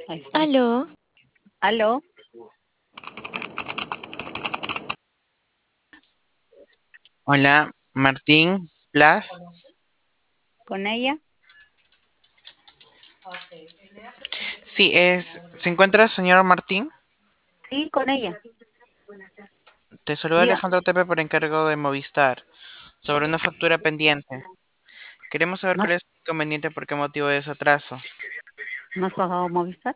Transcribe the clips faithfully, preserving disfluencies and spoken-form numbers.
Ahí está. Aló, Aló, Hola, Martín Blas. con ella. Sí, es. ¿Se encuentra el señor Martín? Sí, con ella. Te saluda Diga, Alejandro Tepe por encargo de Movistar sobre una factura pendiente. Queremos saber ¿no cuál has, es el inconveniente, por qué motivo de ese atraso. no has pagado Movistar?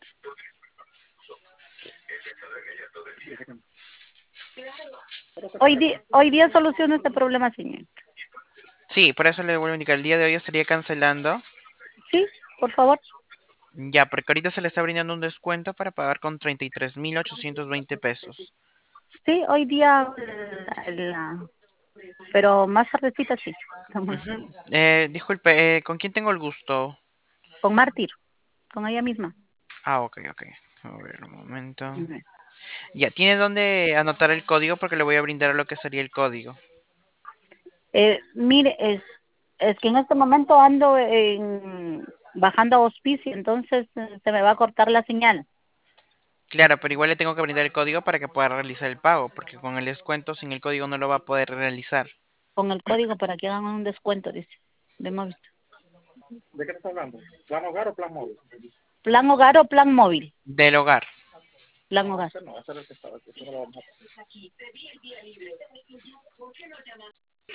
Hoy, di- hoy día soluciono este problema, señor. Sí, por eso le vuelvo a indicar. El día de hoy estaría cancelando. Sí, por favor. Ya, porque ahorita se le está brindando un descuento para pagar con treinta y tres mil ochocientos veinte pesos. Sí, hoy día, la- la- pero más tardecita sí. Estamos Ujú. Eh, disculpe, eh, ¿con quién tengo el gusto? con Mártir, con ella misma. Ah, ok, ok. A ver, un momento. Ujú. Ya, ¿tiene dónde anotar el código? Porque le voy a brindar lo que sería el código. Eh, mire, es, es que en este momento ando en, bajando a hospicio, entonces eh, se me va a cortar la señal. Claro, pero igual le tengo que brindar el código para que pueda realizar el pago, porque con el descuento sin el código no lo va a poder realizar. Con el código para que hagan un descuento, dice, de Movistar. ¿Plan hogar o plan móvil? Del hogar. Plan hogar.